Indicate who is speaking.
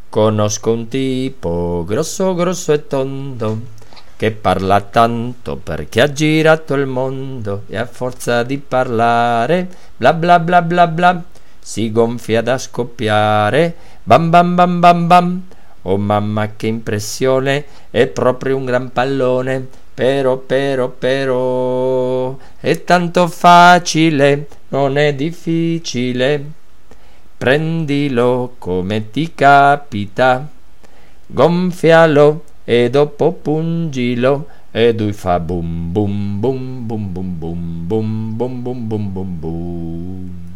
Speaker 1: Conosco un tipo grosso grosso e tondo che parla tanto perché ha girato il mondo e a forza di parlare bla bla bla bla bla si gonfia da scoppiare bam bam bam bam bam. Oh mamma che impressione, è proprio un gran pallone, però è tanto facile, non è difficile. Prendilo come ti capita, gonfialo e dopo pungilo e lui fa bum bum bum bum bum bum bum bum bum bum bum bum.